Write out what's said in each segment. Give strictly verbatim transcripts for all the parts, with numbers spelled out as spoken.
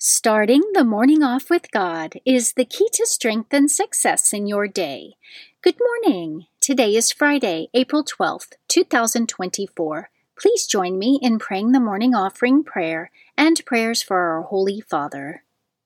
Starting the morning off with God is the key to strength and success in your day. Good morning. Today is Friday, April twelfth, two thousand twenty-four. Please join me in praying the morning offering prayer and prayers for our Holy Father.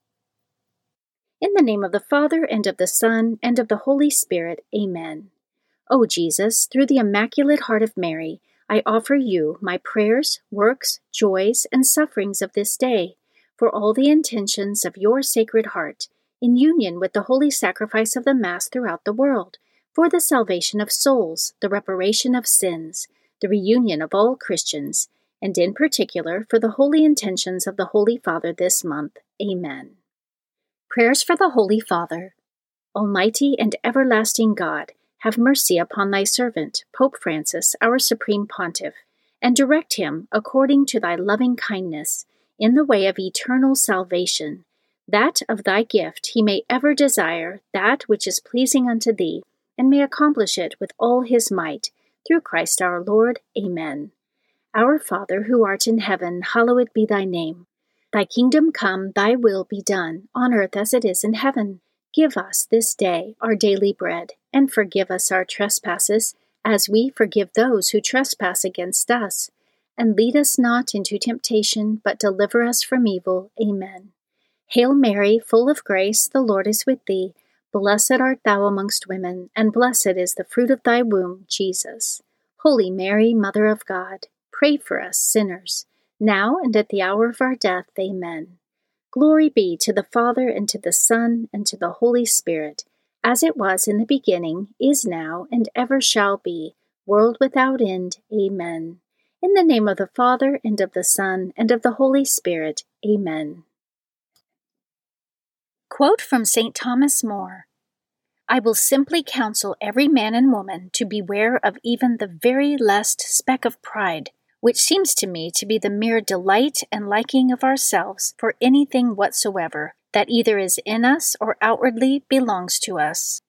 In the name of the Father, and of the Son, and of the Holy Spirit, Amen. O Jesus, through the Immaculate Heart of Mary, I offer you my prayers, works, joys, and sufferings of this day, for all the intentions of your Sacred Heart, in union with the holy sacrifice of the Mass throughout the world, for the salvation of souls, the reparation of sins, the reunion of all Christians, and in particular for the holy intentions of the Holy Father this month. Amen. Prayers for the Holy Father. Almighty and everlasting God, have mercy upon thy servant, Pope Francis, our Supreme Pontiff, and direct him, according to thy loving kindness, in the way of eternal salvation, that of thy gift he may ever desire that which is pleasing unto thee, and may accomplish it with all his might, through Christ our Lord. Amen. Our Father, who art in heaven, hallowed be thy name. Thy kingdom come, thy will be done, on earth as it is in heaven. Give us this day our daily bread, and forgive us our trespasses, as we forgive those who trespass against us. And lead us not into temptation, but deliver us from evil. Amen. Hail Mary, full of grace, the Lord is with thee. Blessed art thou amongst women, and blessed is the fruit of thy womb, Jesus. Holy Mary, Mother of God, pray for us sinners, now and at the hour of our death. Amen. Glory be to the Father, and to the Son, and to the Holy Spirit, as it was in the beginning, is now, and ever shall be, world without end. Amen. In the name of the Father, and of the Son, and of the Holy Spirit. Amen. Quote from Saint Thomas More. I will simply counsel every man and woman to beware of even the very least speck of pride, which seems to me to be the mere delight and liking of ourselves for anything whatsoever that either is in us or outwardly belongs to us.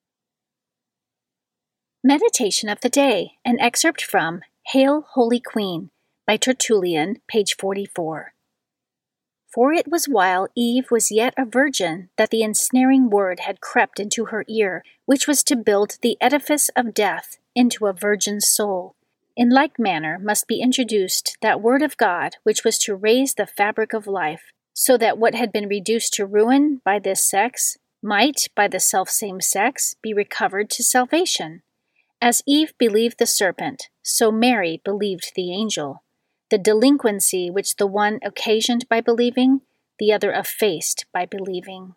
Meditation of the Day, an excerpt from Hail, Holy Queen, by Tertullian, page forty-four. For it was while Eve was yet a virgin that the ensnaring word had crept into her ear, which was to build the edifice of death into a virgin's soul. In like manner must be introduced that word of God which was to raise the fabric of life, so that what had been reduced to ruin by this sex might, by the selfsame sex, be recovered to salvation. As Eve believed the serpent, so Mary believed the angel. The delinquency which the one occasioned by believing, the other effaced by believing.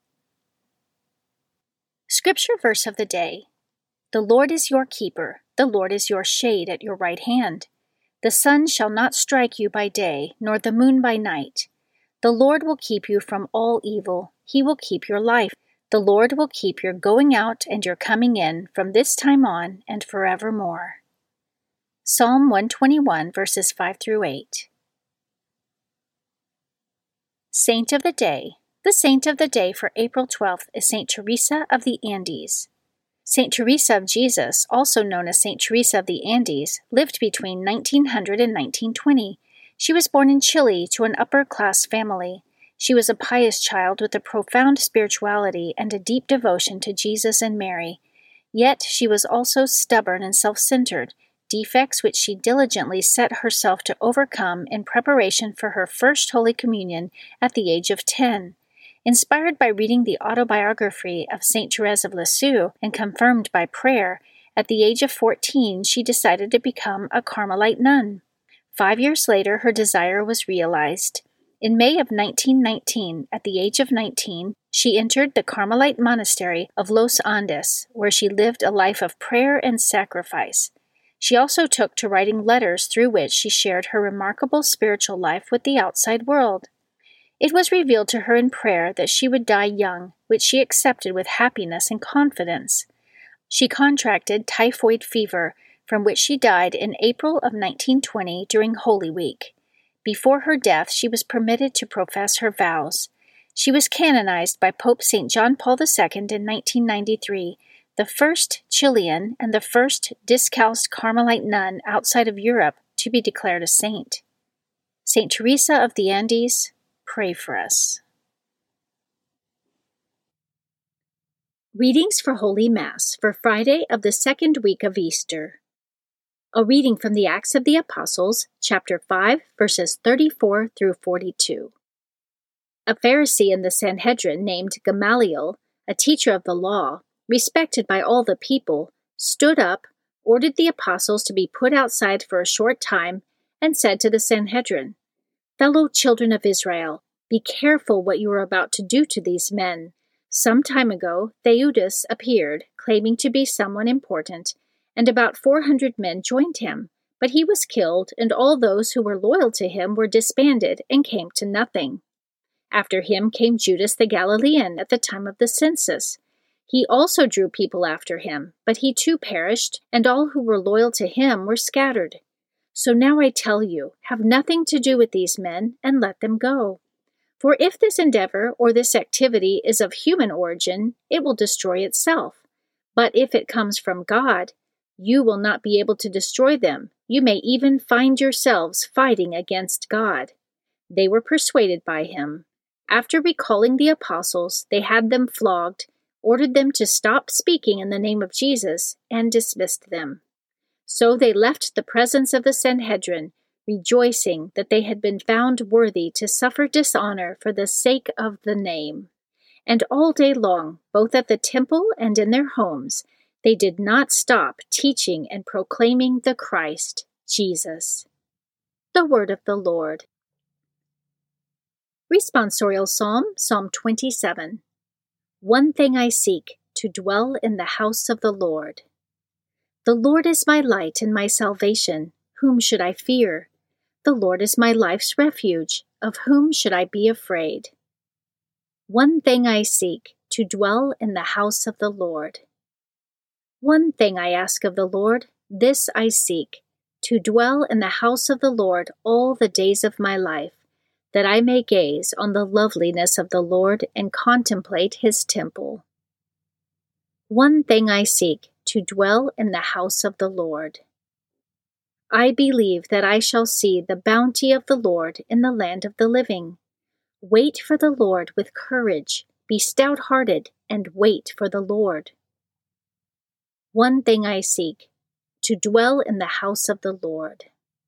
Scripture verse of the day. The Lord is your keeper, the Lord is your shade at your right hand. The sun shall not strike you by day, nor the moon by night. The Lord will keep you from all evil, he will keep your life. The Lord will keep your going out and your coming in from this time on and forevermore. Psalm one twenty-one, verses five through eight. Saint of the Day. The saint of the day for April twelfth is Saint Teresa of the Andes. Saint Teresa of Jesus, also known as Saint Teresa of the Andes, lived between nineteen hundred and nineteen twenty. She was born in Chile to an upper-class family. She was a pious child with a profound spirituality and a deep devotion to Jesus and Mary. Yet she was also stubborn and self-centered, defects which she diligently set herself to overcome in preparation for her first Holy Communion at the age of ten. Inspired by reading the autobiography of Saint Therese of Lisieux and confirmed by prayer, at the age of fourteen she decided to become a Carmelite nun. Five years later, her desire was realized. In May of nineteen nineteen, at the age of nineteen, she entered the Carmelite monastery of Los Andes, where she lived a life of prayer and sacrifice. She also took to writing letters through which she shared her remarkable spiritual life with the outside world. It was revealed to her in prayer that she would die young, which she accepted with happiness and confidence. She contracted typhoid fever, from which she died in April of nineteen twenty during Holy Week. Before her death, she was permitted to profess her vows. She was canonized by Pope Saint John Paul the Second in nineteen ninety-three, the first Chilean and the first discalced Carmelite nun outside of Europe to be declared a saint. Saint Teresa of the Andes, pray for us. Readings for Holy Mass for Friday of the second week of Easter. A reading from the Acts of the Apostles, chapter five, verses thirty-four through forty-two. A Pharisee in the Sanhedrin named Gamaliel, a teacher of the law, respected by all the people, stood up, ordered the apostles to be put outside for a short time, and said to the Sanhedrin, "Fellow children of Israel, be careful what you are about to do to these men. Some time ago, Theudas appeared, claiming to be someone important, and about four hundred men joined him, but he was killed, and all those who were loyal to him were disbanded and came to nothing. After him came Judas the Galilean at the time of the census. He also drew people after him, but he too perished, and all who were loyal to him were scattered. So now I tell you, have nothing to do with these men, and let them go. For if this endeavor or this activity is of human origin, it will destroy itself. But if it comes from God, you will not be able to destroy them. You may even find yourselves fighting against God." They were persuaded by him. After recalling the apostles, they had them flogged, ordered them to stop speaking in the name of Jesus, and dismissed them. So they left the presence of the Sanhedrin, rejoicing that they had been found worthy to suffer dishonor for the sake of the name. And all day long, both at the temple and in their homes, they did not stop teaching and proclaiming the Christ, Jesus. The Word of the Lord. Responsorial Psalm, Psalm twenty-seven. One thing I seek, to dwell in the house of the Lord. The Lord is my light and my salvation. Whom should I fear? The Lord is my life's refuge. Of whom should I be afraid? One thing I seek, to dwell in the house of the Lord. One thing I ask of the Lord, this I seek, to dwell in the house of the Lord all the days of my life, that I may gaze on the loveliness of the Lord and contemplate his temple. One thing I seek, to dwell in the house of the Lord. I believe that I shall see the bounty of the Lord in the land of the living. Wait for the Lord with courage, be stout-hearted, and wait for the Lord. One thing I seek, to dwell in the house of the Lord.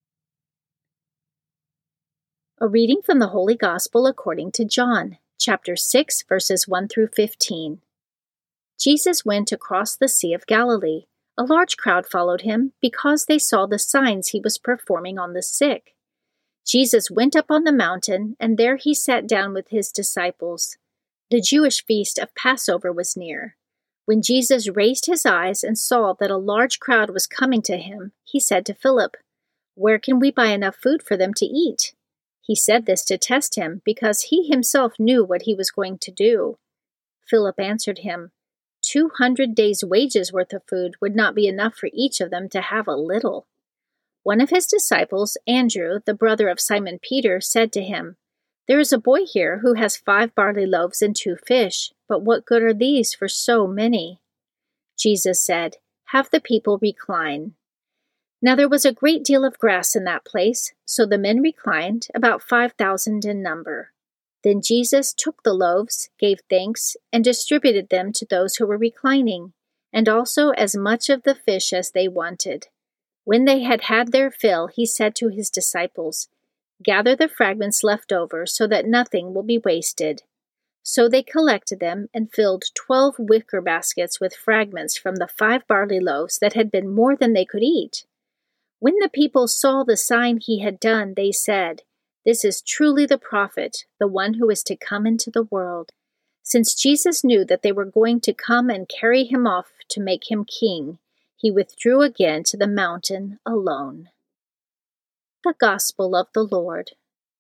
A reading from the Holy Gospel according to John, chapter six, verses one through fifteen. Jesus went across the Sea of Galilee. A large crowd followed him because they saw the signs he was performing on the sick. Jesus went up on the mountain, and there he sat down with his disciples. The Jewish feast of Passover was near. When Jesus raised his eyes and saw that a large crowd was coming to him, he said to Philip, "Where can we buy enough food for them to eat?" He said this to test him, because he himself knew what he was going to do. Philip answered him, Two hundred days' wages worth of food would not be enough for each of them to have a little. One of his disciples, Andrew, the brother of Simon Peter, said to him, "There is a boy here who has five barley loaves and two fish, but what good are these for so many?" Jesus said, "Have the people recline." Now there was a great deal of grass in that place, so the men reclined, about five thousand in number. Then Jesus took the loaves, gave thanks, and distributed them to those who were reclining, and also as much of the fish as they wanted. When they had had their fill, he said to his disciples, "Gather the fragments left over, so that nothing will be wasted." So they collected them and filled twelve wicker baskets with fragments from the five barley loaves that had been more than they could eat. When the people saw the sign he had done, they said, "This is truly the prophet, the one who is to come into the world." Since Jesus knew that they were going to come and carry him off to make him king, he withdrew again to the mountain alone. The Gospel of the Lord.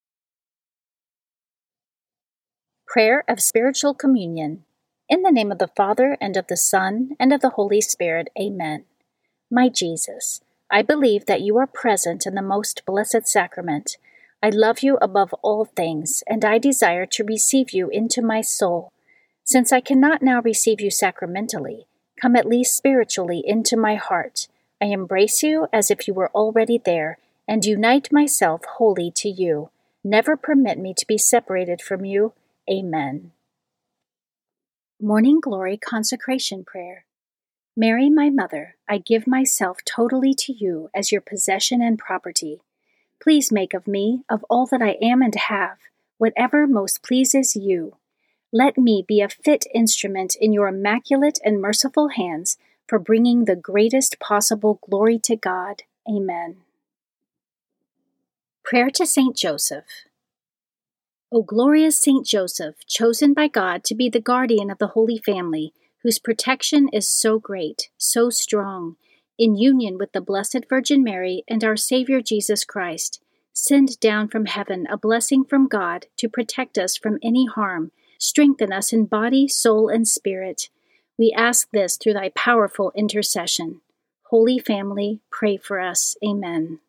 Prayer of Spiritual Communion. In the name of the Father, and of the Son, and of the Holy Spirit, Amen. My Jesus, I believe that you are present in the most blessed sacrament. I love you above all things, and I desire to receive you into my soul. Since I cannot now receive you sacramentally, come at least spiritually into my heart. I embrace you as if you were already there, and unite myself wholly to you. Never permit me to be separated from you. Amen. Morning Glory Consecration Prayer. Mary, my mother, I give myself totally to you as your possession and property. Please make of me, of all that I am and have, whatever most pleases you. Let me be a fit instrument in your immaculate and merciful hands for bringing the greatest possible glory to God. Amen. Prayer to Saint Joseph. O glorious Saint Joseph, chosen by God to be the guardian of the Holy Family, whose protection is so great, so strong, in union with the Blessed Virgin Mary and our Savior Jesus Christ, send down from heaven a blessing from God to protect us from any harm, strengthen us in body, soul, and spirit. We ask this through thy powerful intercession. Holy Family, pray for us. Amen.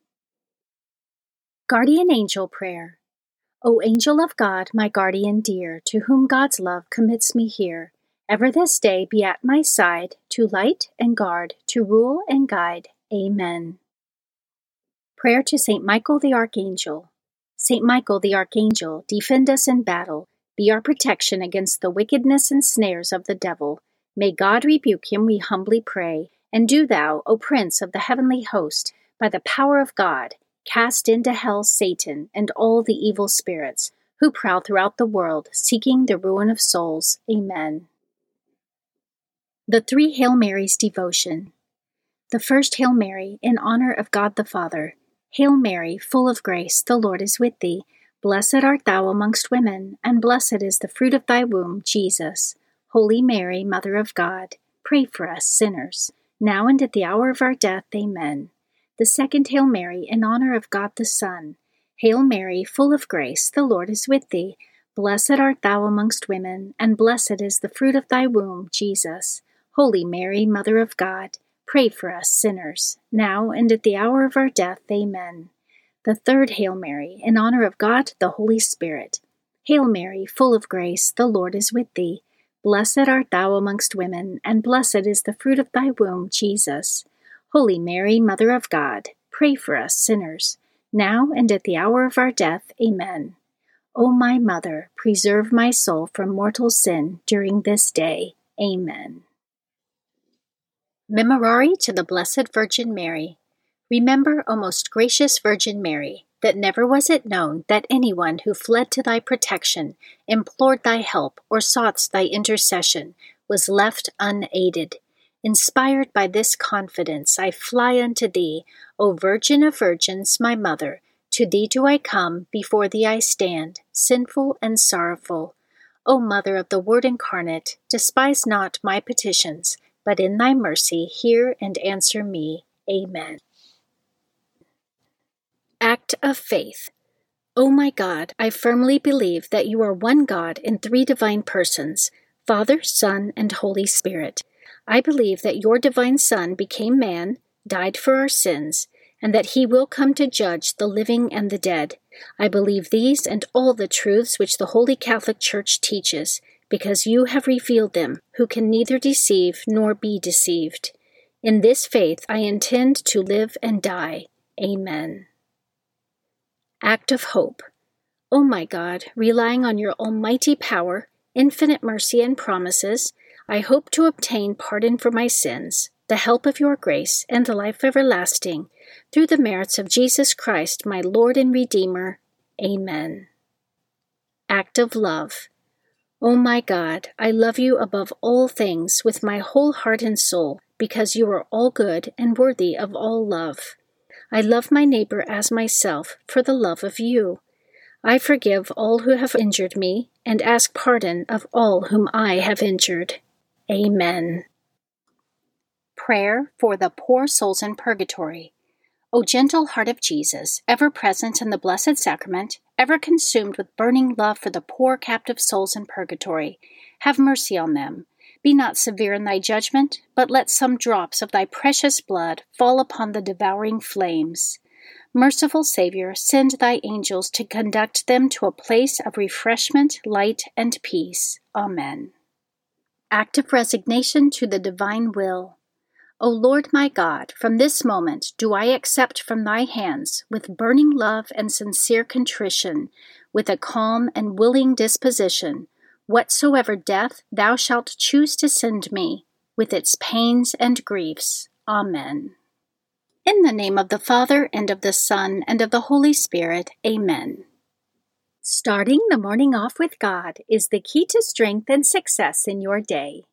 Guardian Angel Prayer. O angel of God, my guardian dear, to whom God's love commits me here, ever this day be at my side, to light and guard, to rule and guide. Amen. Prayer to Saint Michael the Archangel. Saint Michael the Archangel, defend us in battle, be our protection against the wickedness and snares of the devil. May God rebuke him, we humbly pray, and do thou, O Prince of the heavenly host, by the power of God, cast into hell Satan and all the evil spirits who prowl throughout the world, seeking the ruin of souls. Amen. The Three Hail Marys Devotion. The first Hail Mary, in honor of God the Father. Hail Mary, full of grace, the Lord is with thee. Blessed art thou amongst women, and blessed is the fruit of thy womb, Jesus. Holy Mary, Mother of God, pray for us sinners, now and at the hour of our death. Amen. The second Hail Mary, in honor of God the Son. Hail Mary, full of grace, the Lord is with thee. Blessed art thou amongst women, and blessed is the fruit of thy womb, Jesus. Holy Mary, Mother of God, pray for us sinners, now and at the hour of our death. Amen. The third Hail Mary, in honor of God the Holy Spirit. Hail Mary, full of grace, the Lord is with thee. Blessed art thou amongst women, and blessed is the fruit of thy womb, Jesus. Holy Mary, Mother of God, pray for us sinners, now and at the hour of our death. Amen. O my Mother, preserve my soul from mortal sin during this day. Amen. Memorare to the Blessed Virgin Mary. Remember, O most gracious Virgin Mary, that never was it known that anyone who fled to thy protection, implored thy help, or sought thy intercession, was left unaided. Inspired by this confidence, I fly unto thee, O Virgin of Virgins, my Mother. To thee do I come, before thee I stand, sinful and sorrowful. O Mother of the Word incarnate, despise not my petitions, but in thy mercy hear and answer me. Amen. Act of Faith. O my God, I firmly believe that you are one God in three divine persons, Father, Son, and Holy Spirit. I believe that your divine Son became man, died for our sins, and that he will come to judge the living and the dead. I believe these and all the truths which the Holy Catholic Church teaches, because you have revealed them, who can neither deceive nor be deceived. In this faith I intend to live and die. Amen. Act of Hope. O my God, relying on your almighty power, infinite mercy, and promises, I hope to obtain pardon for my sins, the help of your grace, and the life everlasting, through the merits of Jesus Christ, my Lord and Redeemer. Amen. Act of Love. O my God, I love you above all things with my whole heart and soul, because you are all good and worthy of all love. I love my neighbor as myself for the love of you. I forgive all who have injured me, and ask pardon of all whom I have injured. Amen. Prayer for the Poor Souls in Purgatory. O gentle heart of Jesus, ever present in the Blessed Sacrament, ever consumed with burning love for the poor captive souls in purgatory, have mercy on them. Be not severe in thy judgment, but let some drops of thy precious blood fall upon the devouring flames. Merciful Savior, send thy angels to conduct them to a place of refreshment, light, and peace. Amen. Act of Resignation to the Divine Will. O Lord my God, from this moment do I accept from thy hands, with burning love and sincere contrition, with a calm and willing disposition, whatsoever death thou shalt choose to send me, with its pains and griefs. Amen. In the name of the Father, and of the Son, and of the Holy Spirit. Amen. Starting the morning off with God is the key to strength and success in your day.